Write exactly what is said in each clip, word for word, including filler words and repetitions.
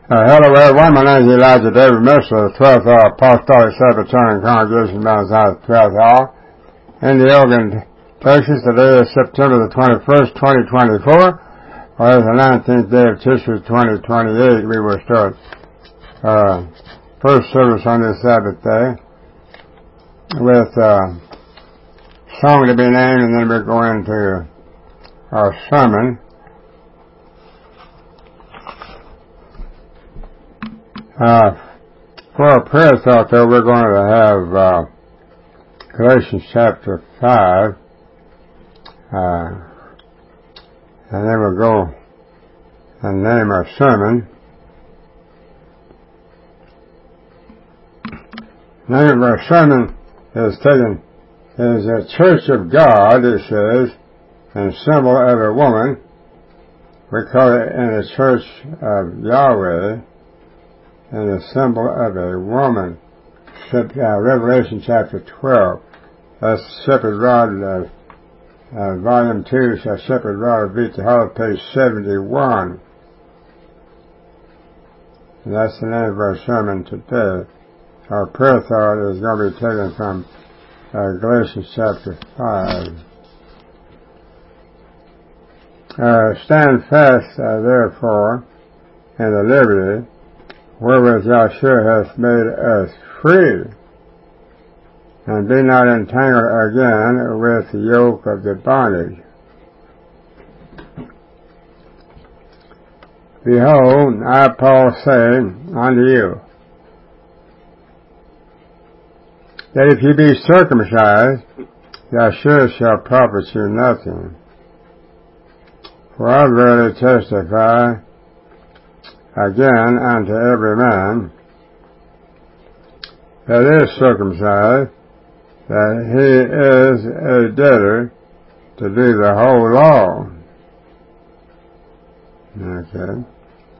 Uh, hello everyone, my name is Elijah David Mitchell of the twelfth Hour Apostolic Sabbatarian Congregation of Mount Zion, twelfth Hour in the Elgin, Texas. Today is September the twenty-first, twenty twenty-four, or as the nineteenth day of Tishri, twenty twenty-eight. We will start uh, first service on this Sabbath day with uh, song to be named, and then we'll go into our sermon. Uh, for our prayer thought, though, we're going to have uh, Galatians chapter five, uh, and then we'll go and name our sermon. The name of our sermon is taken, is a church of God, it says, and symbol of a woman. We call it in the church of Yahweh, and a symbol of a woman. Uh, Revelation chapter twelve. That's Shepherd Rod, uh, uh, volume two, so Shepherd Rod of Beat the Hollow, page seventy-one. And that's the name of our sermon today. Our prayer thought is going to be taken from uh, Galatians chapter five. Uh, stand fast, uh, therefore, in the liberty wherewith Yahshua hath made us free, and be not entangled again with the yoke of the bondage. Behold, I, Paul, say unto you, that if you be circumcised, Yahshua shall profit you nothing. For I verily testify again unto every man that is circumcised, that he is a debtor to do the whole law. Okay.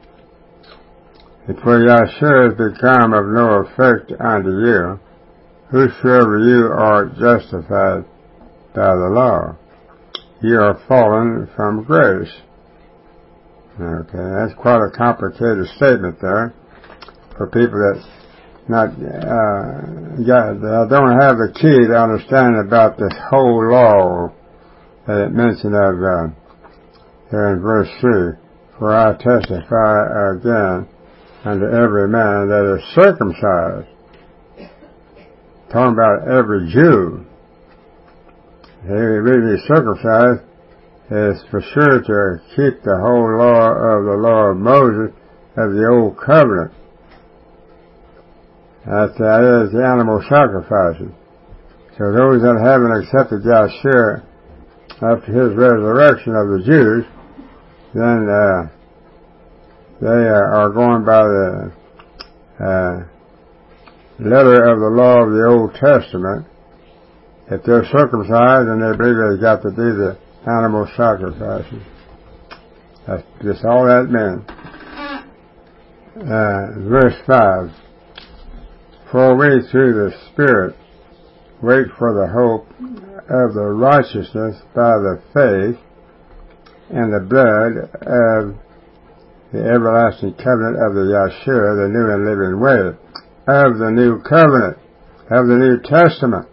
For Yahshua is become of no effect unto you, whosoever you are justified by the law. You are fallen from grace. Okay, that's quite a complicated statement there for people that not uh, got, uh, don't have the key to understand about this whole law that it mentioned of uh, here in verse three. For I testify again unto every man that is circumcised. Talking about every Jew. He really circumcised is for sure to keep the whole law of the law of Moses of the old covenant. That, that is the animal sacrifices. So those that haven't accepted Yahshua after his resurrection of the Jews, then uh, they uh, are going by the uh, letter of the law of the Old Testament. If they're circumcised, then they believe they've got to do the animal sacrifices. That's just all that meant. Uh, verse five. For we through the Spirit wait for the hope of the righteousness by the faith and the blood of the everlasting covenant of the Yahshua, the new and living way, of the new covenant, of the New Testament.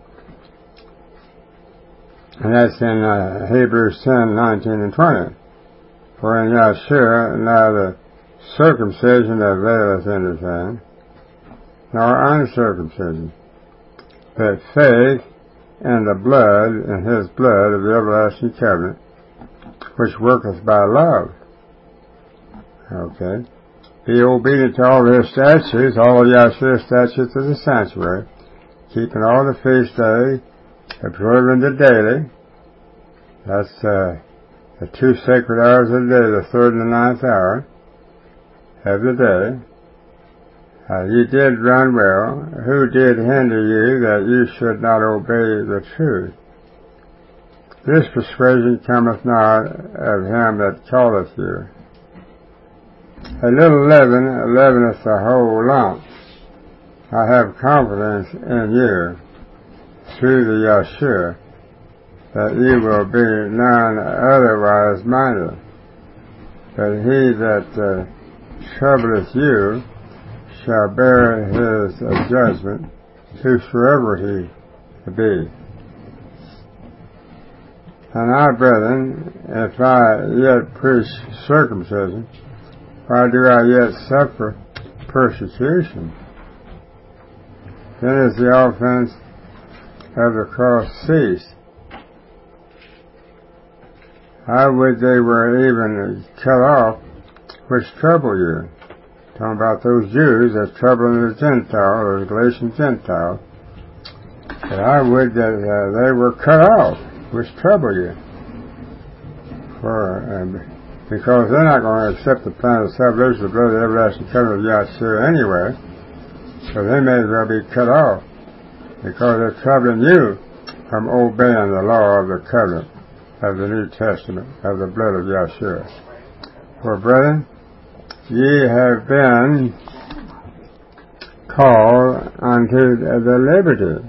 And that's in uh, Hebrews ten, nineteen, and twenty. For in Yahshua neither circumcision availeth anything, nor uncircumcision, but faith in the blood, in his blood of the everlasting covenant, which worketh by love. Okay. Be obedient to all his statutes, all of Yahshua's statutes of the sanctuary, keeping all the feast days, observing the daily. That's uh, the two sacred hours of the day, the third and the ninth hour of the day. Uh, you did run well. Who did hinder you that you should not obey the truth? This persuasion cometh not of him that calleth you. A little leaven leaveneth the whole lump. I have confidence in you through the Yahshua, that you will be none otherwise minded. But he that uh, troubleth you shall bear his uh, judgment, whosoever he be. And I, brethren, if I yet preach circumcision, why do I yet suffer persecution? Then is the offense of the cross ceased. I would they were even cut off, which trouble you. Talking about those Jews that's troubling the Gentiles, those Galatian Gentiles. But I would that uh, they were cut off, which trouble you. For, um, because they're not going to accept the plan of salvation, the blood of the everlasting covenant of Yahshua anyway. So they may as well be cut off, because they're troubling you from obeying the law of the covenant of the New Testament, of the blood of Yahshua. For, brethren, ye have been called unto the liberty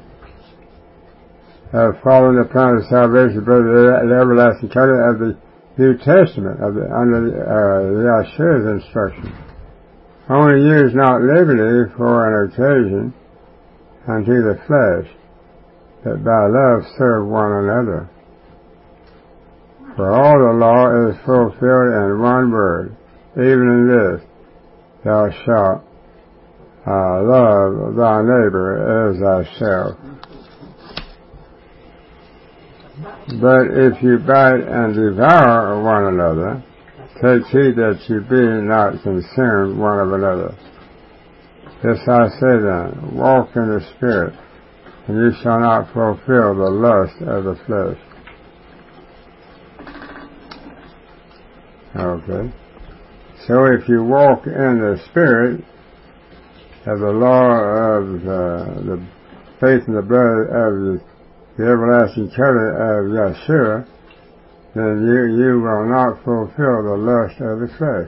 of following the plan of salvation, the blood of the everlasting covenant of the New Testament, of the, under uh, Yahshua's instruction. Only use not liberty for an occasion unto the flesh, but by love serve one another. For all the law is fulfilled in one word, even in this, thou shalt uh, love thy neighbor as thyself. But if you bite and devour one another, take heed that you be not consumed one of another. This I say then, walk in the Spirit, and you shall not fulfill the lust of the flesh. Okay. So if you walk in the Spirit of the law of uh, the faith in the blood of the, the everlasting covenant of Yahshua, then you, you will not fulfill the lust of the flesh.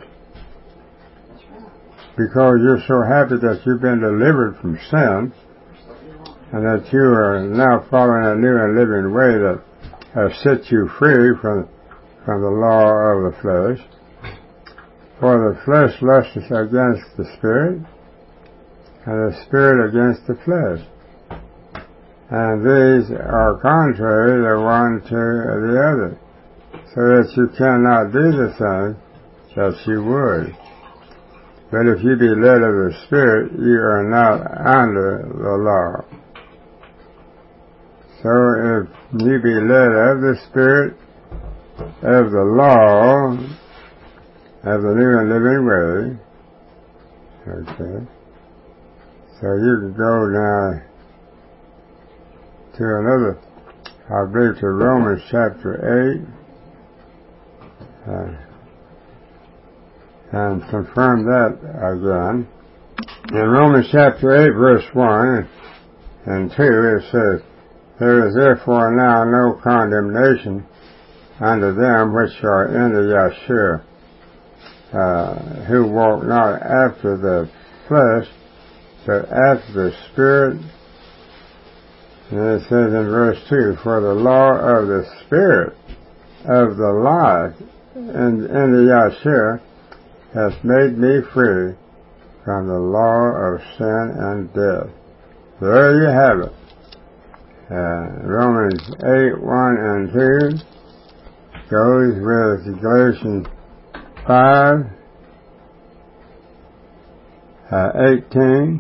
Because you're so happy that you've been delivered from sin, and that you are now following a new and living way that has set you free from from the law of the flesh. For the flesh lusteth against the Spirit, and the Spirit against the flesh. And these are contrary the one to the other, so that you cannot do the thing that you would. But if you be led of the Spirit, you are not under the law. So if you be led of the Spirit, of the law, of the new and living way, okay, so you can go now to another, I believe to Romans chapter eight, uh, and confirm that again. In Romans chapter eight, verse one and two, it says, there is therefore now no condemnation unto them which are in the Yahshua, uh, who walk not after the flesh, but after the Spirit. And it says in verse two, for the law of the Spirit of the life in, in the Yahshua hath made me free from the law of sin and death. There you have it. Uh, Romans eight, one and two goes with Galatians five, uh, eighteen,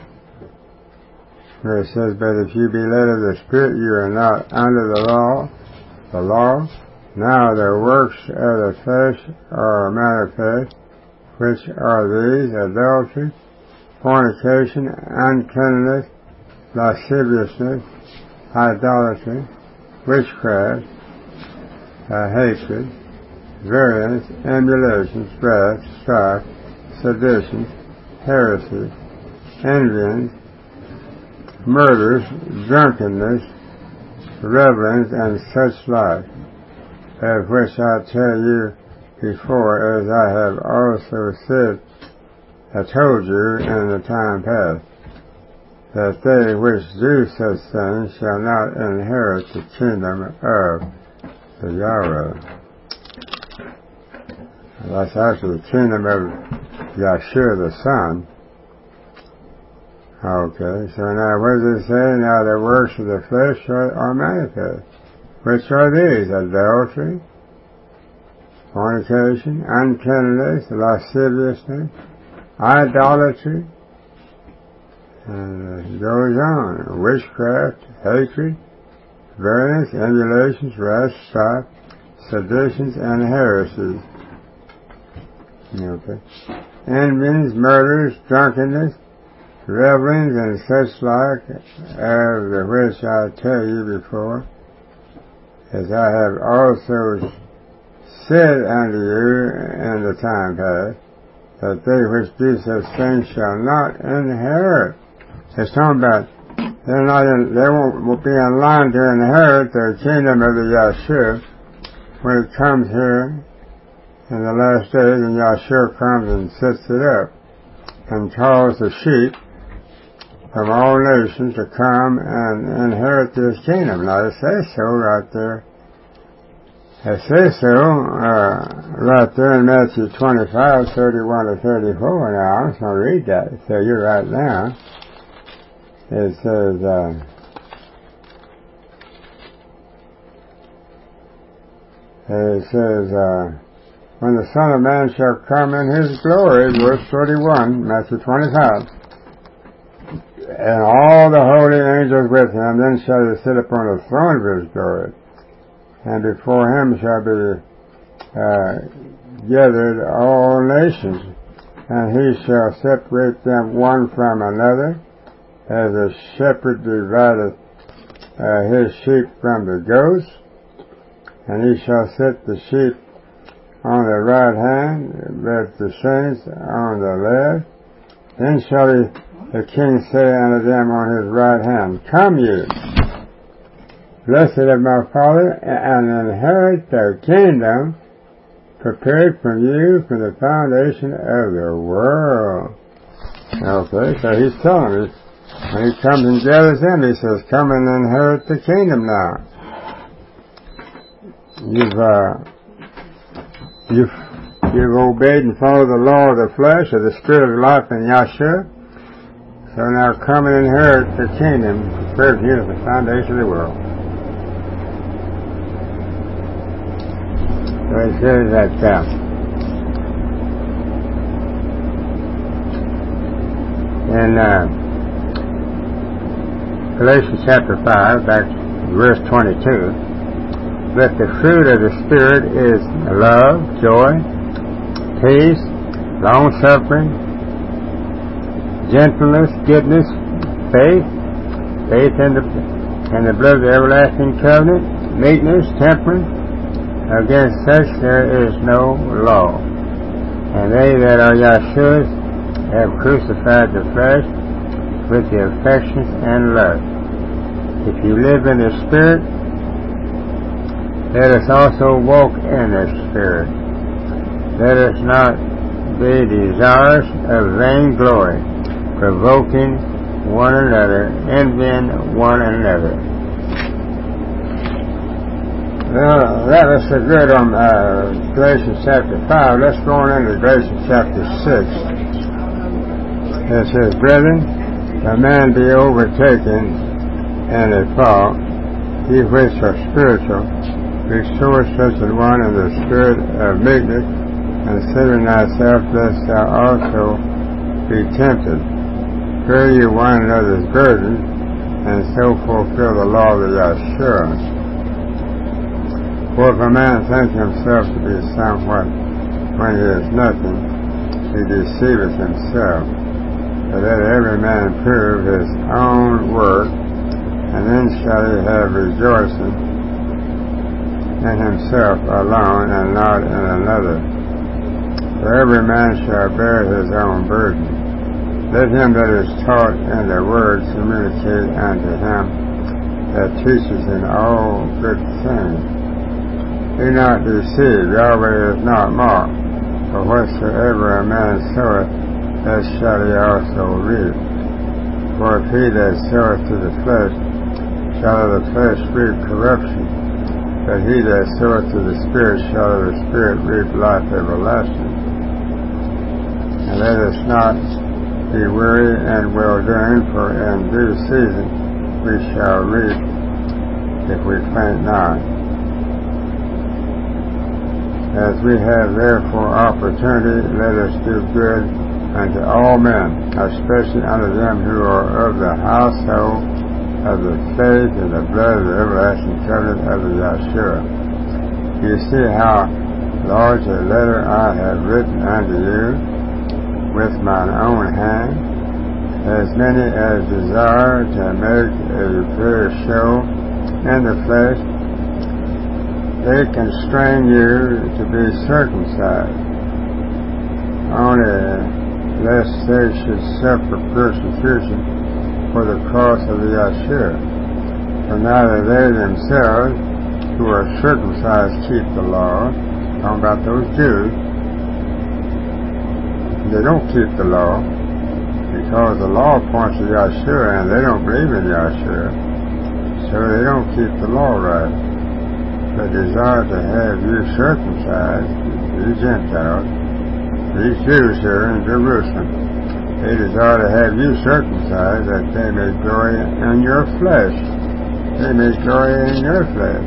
where it says, but if you be led of the Spirit, you are not under the law, the law. Now the works of the flesh are manifest, which are these: adultery, fornication, uncleanness, lasciviousness, idolatry, witchcraft, uh, hatred, variance, emulations, wrath, strife, seditions, heresies, envyings, murders, drunkenness, revelings, and such like, of which I tell you before, as I have also said, I told you in the time past, that they which do such things shall not inherit the kingdom of the Yahweh. That's actually the kingdom of Yeshua the Son. Okay, so now what does it say? Now the works of the flesh are, are manifest. Which are these? Adultery, fornication, uncleanness, lasciviousness, idolatry, and it goes on. Witchcraft, hatred, variance, emulations, wrath, strife, seditions, and heresies. Okay. Envyings, murders, drunkenness, revelings, and such like, as the which I tell you before, as I have also said unto you in the time past, that they which do such things shall not inherit. It's talking about they're not in, they won't be in line to inherit the kingdom of the Yeshua when it comes here in the last days, and Yeshua comes and sets it up and calls the sheep from all nations to come and inherit this kingdom. Now it says so right there. It says so uh, right there in Matthew twenty-five, thirty-one to thirty-four. Now I'm just going to read that to you right now. It says, uh, it says, uh, when the Son of Man shall come in his glory, verse thirty-one, Matthew twenty-five, and all the holy angels with him, then shall he sit upon the throne of his glory, and before him shall be uh, gathered all nations, and he shall separate them one from another, as a shepherd divideth uh, his sheep from the goats, and he shall set the sheep on the right hand, but the saints on the left. Then shall he, the king say unto them on his right hand, Come ye, blessed of my Father, and inherit the kingdom prepared for you from the foundation of the world. Okay, so he's telling us, when he comes and gathers them, he says, come and inherit the kingdom now. You've, uh, you've, you've obeyed and followed the law of the flesh, of the spirit of life in Yahshua. So now come and inherit the kingdom prepared for you at the foundation of the world. So it says that, uh, in, uh, Galatians chapter five, back to verse twenty-two, that the fruit of the Spirit is love, joy, peace, long-suffering, gentleness, goodness, faith, faith in the, in the blood of the everlasting covenant, meekness, temperance. Against such there is no law. And they that are Yahshua's have crucified the flesh with the affections and lust. If you live in the Spirit, let us also walk in the Spirit. Let us not be desirous of vainglory, provoking one another, envying one another. Well, that was so good on uh, Galatians chapter five. Let's go on into Galatians chapter six. It says, Brethren, a man be overtaken in a fault, ye which are spiritual, restore such a one in the spirit of meekness, considering thyself lest thou also be tempted. Bear ye one another's burdens, and so fulfill the law of Yahshua. For if a man think himself to be somewhat when he is nothing, he deceiveth himself. But let every man prove his own work, and then shall he have rejoicing in himself alone, and not in another. For every man shall bear his own burden. Let him that is taught in the word communicate unto him that teaches in all good things. Be not deceived, Yahweh is not mocked. For whatsoever a man soweth, that shall he also reap. For if he that soweth to the flesh shall of the flesh reap corruption, but he that soweth to the Spirit shall of the Spirit reap life everlasting. And let us not be weary in well-doing, for in due season we shall reap if we faint not. As we have therefore opportunity, let us do good unto all men, especially unto them who are of the household of the faith and the blood of the everlasting covenant of the Yeshua. You see how large a letter I have written unto you with mine own hand. As many as desire to make a fair show in the flesh, they constrain you to be circumcised, only lest they should suffer persecution for the cross of the Yeshua. For neither they themselves who are circumcised keep the law. Talking about those Jews. They don't keep the law because the law points to Yeshua and they don't believe in Yeshua. So they don't keep the law right. But desire to have you circumcised, you Gentiles, these Jews here in Jerusalem, they desire to have you circumcised that they may glory in your flesh. They may glory in your flesh.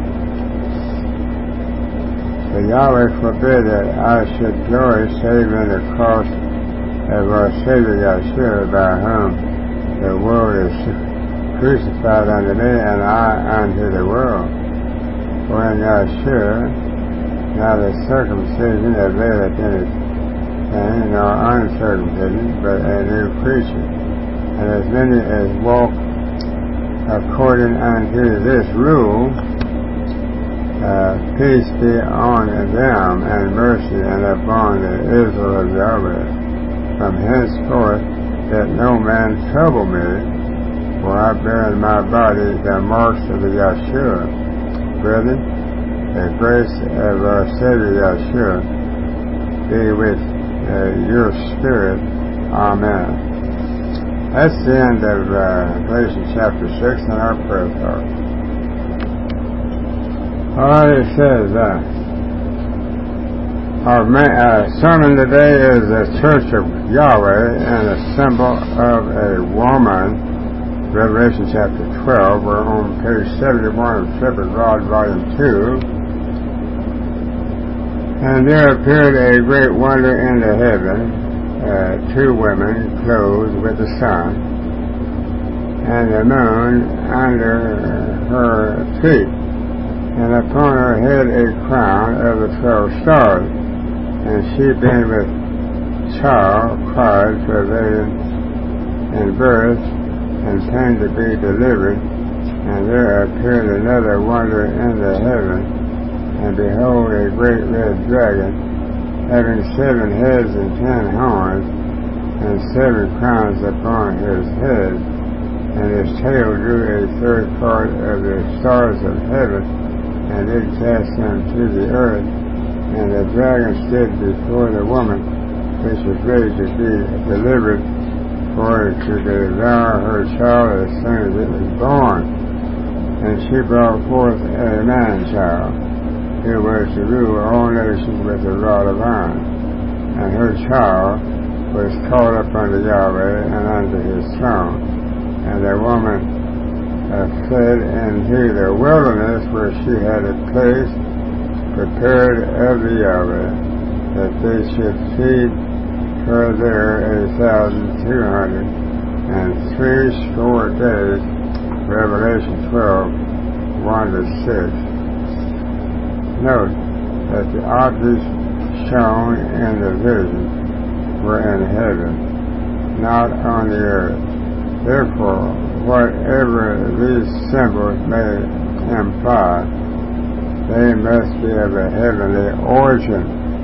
But Yahweh forbid that I should glory save in the cross of our Savior Yeshua, by whom the world is crucified unto me and I unto the world. For in Yeshua neither circumcision availeth anything, nor uncircumcision, but a new creature. And as many as walk according unto this rule, Uh, peace be on them, and mercy, and upon the Israel of Yahweh. From henceforth let no man trouble me, for I bear in my body the marks of the Yeshua. Brethren, the grace of our Savior Yeshua be with uh, your spirit. Amen. That's the end of uh, Galatians chapter six in our prayer talk. Alright, it says, uh, our ma- uh, sermon today is the Church of Yahweh and a symbol of a woman, Revelation chapter twelve. We're on page seventy-one of Shepherd Rod, volume two. And there appeared a great wonder in the heaven, uh, two women clothed with the sun, and the moon under her feet, and upon her head a crown of the twelve stars. And she, being with child, cried, travailing in birth, and pain to be delivered. And there appeared another wonder in the heaven, and behold, a great red dragon, having seven heads and ten horns, and seven crowns upon his head, and his tail drew a third part of the stars of heaven, and did cast them to the earth. And the dragon stood before the woman, which was ready to be delivered, for to devour her child as soon as it was born. And she brought forth a man-child, who was to rule all nations with a rod of iron. And her child was caught up unto Yahweh and unto his throne. And the woman Uh, fled into the wilderness, where she had a place prepared of the Yahweh, that they should feed her there a thousand two hundred and three score days. Revelation twelve, one to six. Note that the objects shown in the vision were in heaven, not on the earth. Therefore, whatever these symbols may imply, they must be of a heavenly origin.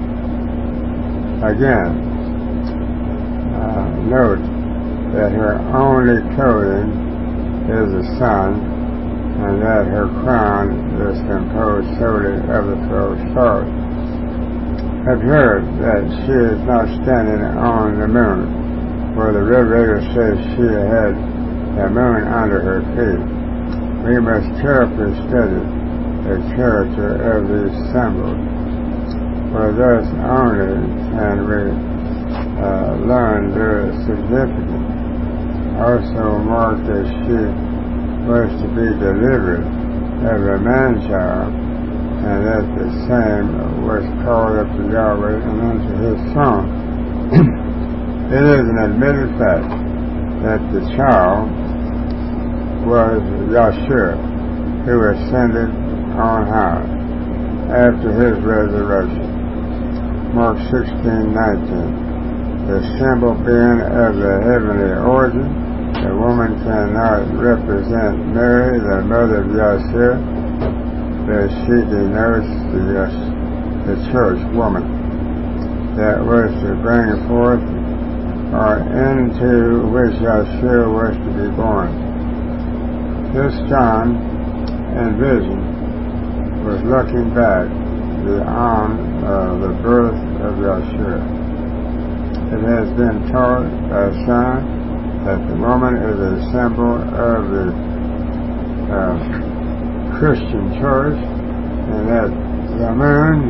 Again, uh, note that her only clothing is the sun, and that her crown is composed solely of the twelve stars. Observe that she is not standing on the moon, for the Revelator says she had the moon under her feet. We must carefully study the character of these symbols, for thus only can we uh, learned very significant. Also marked that she was to be delivered of a man-child, and that the same was called up to Yahweh and unto his son. It is an admitted fact that the child was Yahshua, who ascended on high after his resurrection. Mark sixteen nineteen. The symbol being of the heavenly origin, the woman cannot represent Mary, the mother of Yahshua, but she denotes the, uh, the church woman that was to bring forth or into which Yahshua was to be born. This John, in vision, was looking back beyond uh, the birth of Yahshua. It has been taught by some that the woman is a symbol of the uh, Christian church, and that the moon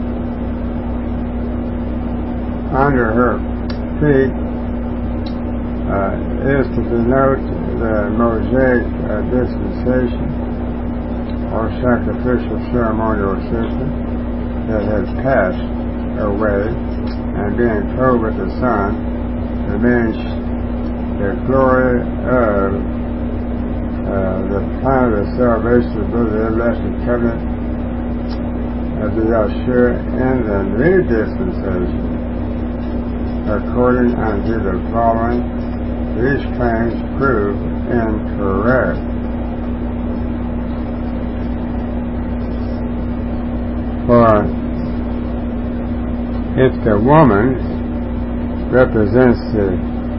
under her feet uh, is to denote the Mosaic uh, dispensation or sacrificial ceremonial system that has passed away, and being clothed with the sun remains the glory of uh, the plan of salvation of the everlasting covenant of the Yahshua in the new dispensation. According unto the following, these claims prove incorrect. For if the woman represents the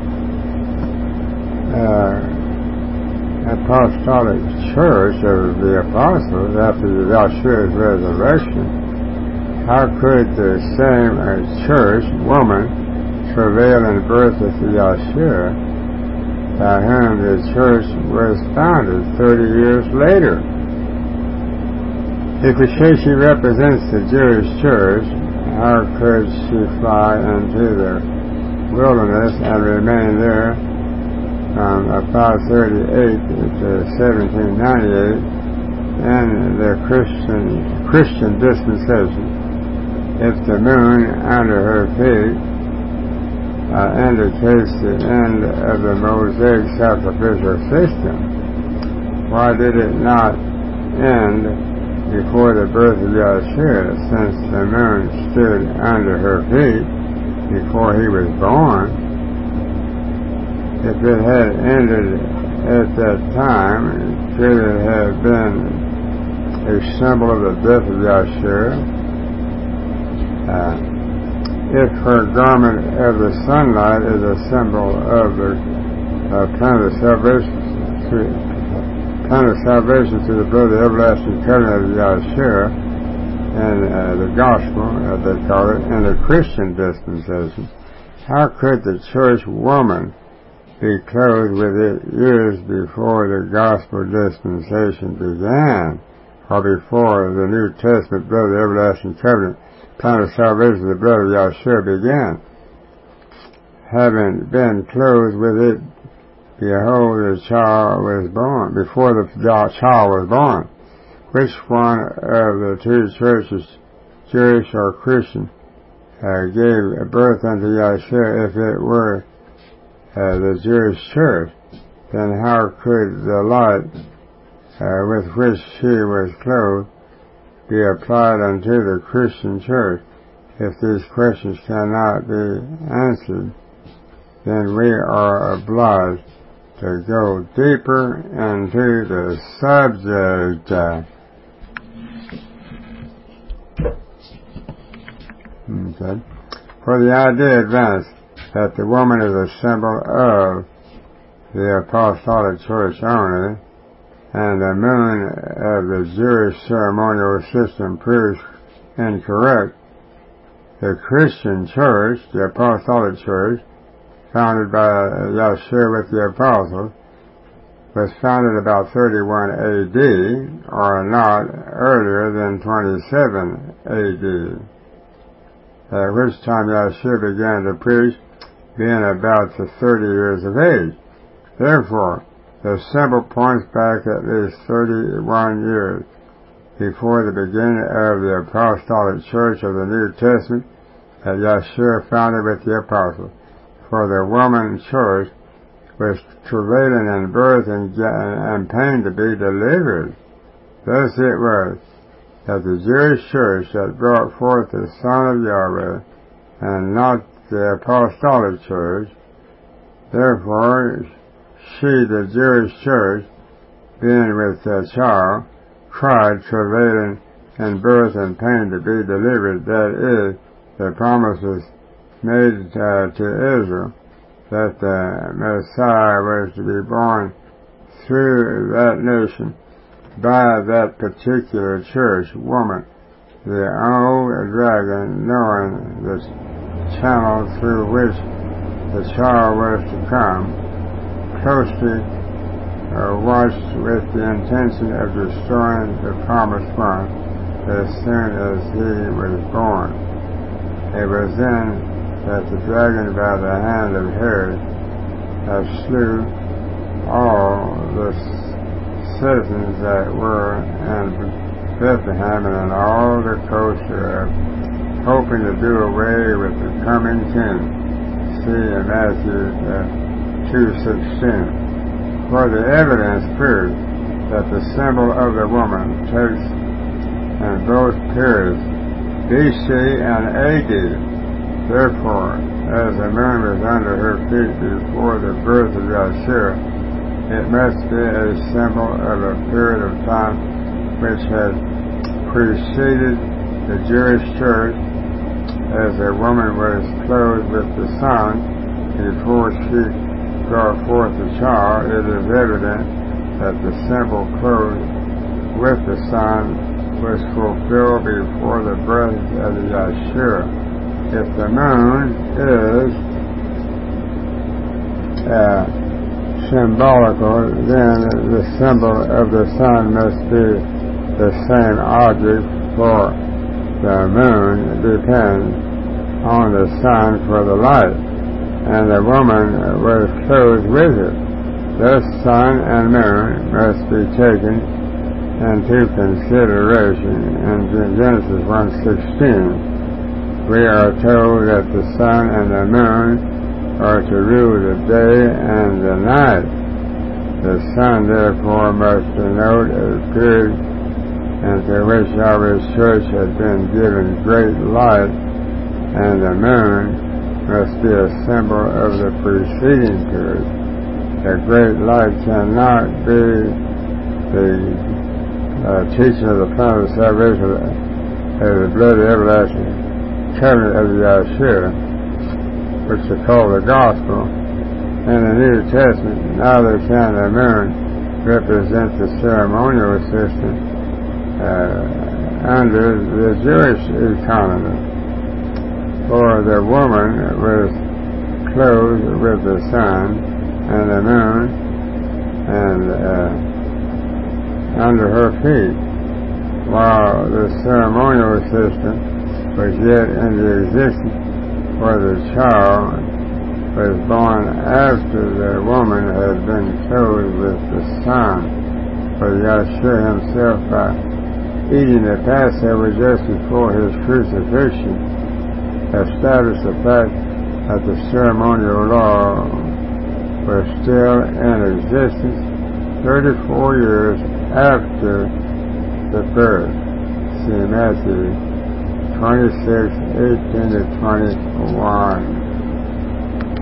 uh, apostolic church of the apostles after Yahshua's resurrection, how could the same uh, church woman travail in birth of Yahshua, by whom the church was founded thirty years later? If we say she represents the Jewish church, how could she fly into the wilderness and remain there from five thirty-eight to seventeen ninety-eight in the Christian Christian dispensation if the moon under her feet uh, indicates the end of the Mosaic sacrificial system? Why did it not end before the birth of Yahshua, since the moon stood under her feet before he was born? If it had ended at that time, could it have been a symbol of the death of Yahshua? Uh, if her garment of the sunlight is a symbol of the uh, plan of salvation, plan of salvation through the blood of the everlasting covenant of Yahshua and uh, the gospel, as they call it, and the Christian dispensation, how could the church woman be clothed with it years before the gospel dispensation began, or before the New Testament blood of the everlasting covenant, plan of salvation of the blood of Yahshua began? Having been clothed with it, behold, the child was born, before the child was born. Which one of the two churches, Jewish or Christian, uh, gave birth unto Yahshua? If it were uh, the Jewish church, then how could the light uh, with which she was clothed be applied unto the Christian church? If these questions cannot be answered, then we are obliged to go deeper into the subject. Okay. For the idea advanced that the woman is a symbol of the apostolic church only, and the moon of the Jewish ceremonial system proves incorrect, the Christian church, the apostolic church, founded by Yahshua with the apostles, was founded about thirty-one A D, or not earlier than twenty-seven A D, at which time Yahshua began to preach being about the thirty years of age. Therefore, the symbol points back at least thirty-one years before the beginning of the apostolic church of the New Testament that Yeshua founded with the apostles. For the woman church was travailing in birth and, and pain to be delivered. Thus it was that the Jewish church that brought forth the Son of Yahweh, and not the apostolic church. Therefore, she, the Jewish church, being with the child, cried, travailing in birth and pain to be delivered. That is, the promises made uh, to Israel that the Messiah was to be born through that nation by that particular church woman, the old dragon, knowing the channel through which the child was to come, closely uh, watched with the intention of destroying the promised one as soon as he was born. It was then that the dragon, by the hand of Herod, uh, slew all the citizens that were in Bethlehem and in all the coast thereof, hoping to do away with the coming king. See in Matthew uh, two sixteen. For the evidence proves that the symbol of the woman takes in both periods, B C and A D. Therefore, as the moon was under her feet before the birth of Yeshua, it must be a symbol of a period of time which had preceded the Jewish church, as a woman was clothed with the sun before she brought forth the child. It is evident that the symbol clothed with the sun was fulfilled before the birth of the Yeshua. If the moon is uh, symbolical, then the symbol of the sun must be the same object, for the moon depends on the sun for the light, and the woman was clothed with it. Thus sun and moon must be taken into consideration. In Genesis one sixteen, we are told that the sun and the moon are to rule the day and the night. The sun, therefore, must denote a period into which Yahweh's church had been given great light, and the moon must be a symbol of the preceding period. The great light cannot be the uh, teaching of the plan of salvation of the bloody everlasting covenant of Yeshua, which is called the gospel. In the New Testament, neither can the moon represent the ceremonial system uh, under the Jewish economy, for the woman was clothed with the sun and the moon and uh, under her feet, while the ceremonial system was yet in the existence, for the child was born after the woman had been clothed with the sun. For Yeshua himself, by eating the Passover just before his crucifixion, established the fact that the ceremonial law was still in existence thirty-four years after the birth. See Matthew twenty-six, eighteen to twenty-one.